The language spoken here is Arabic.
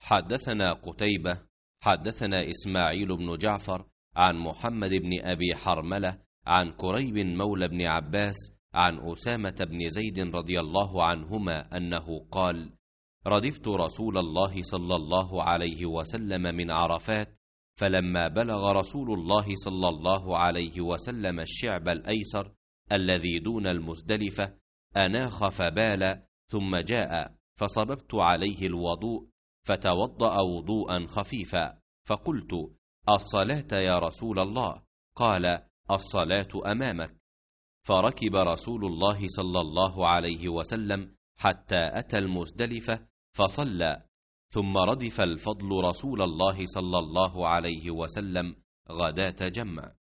حدثنا قتيبة حدثنا إسماعيل بن جعفر عن محمد بن أبي حرملة عن كريب مولى بن عباس عن أسامة بن زيد رضي الله عنهما أنه قال: ردفت رسول الله صلى الله عليه وسلم من عرفات، فلما بلغ رسول الله صلى الله عليه وسلم الشعب الأيسر الذي دون المزدلفة أناخ فبال، ثم جاء فصببت عليه الوضوء فتوضأ وضوءا خفيفا، فقلت: الصلاة يا رسول الله؟ قال: الصلاة أمامك. فركب رسول الله صلى الله عليه وسلم حتى أتى المزدلفة فصلى، ثم ردف الفضل رسول الله صلى الله عليه وسلم غداة جمع.